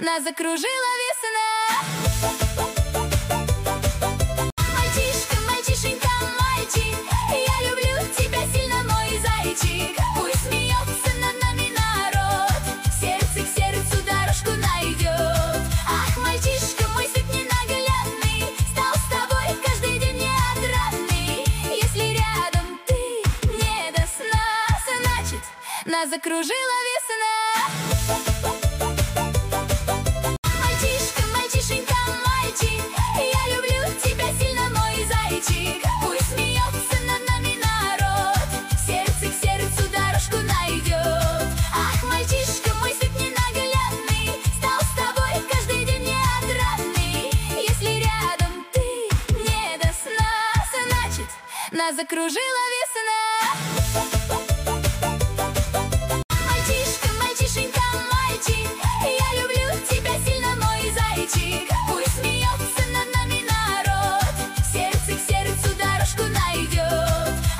нас закружила весна. Мальчишка, мальчишенька, мальчик, я люблю тебя сильно, мой зайчик. Пусть смеется над нами народ, сердце к сердцу дорожку найдет. Ах, мальчишка, мой свет ненаглядный, стал с тобой каждый день неотрадный. Если рядом ты не до сна, значит, нас закружила весна. Мальчишка, мальчишенька, мальчик, я люблю тебя сильно, мой зайчик. Пусть смеется над нами народ, сердце к сердцу дорожку найдет. Ах, мальчишка, мой свет ненаглядный, стал с тобой каждый день неотрадный. Если рядом ты не до сна, значит, нас закружила весна.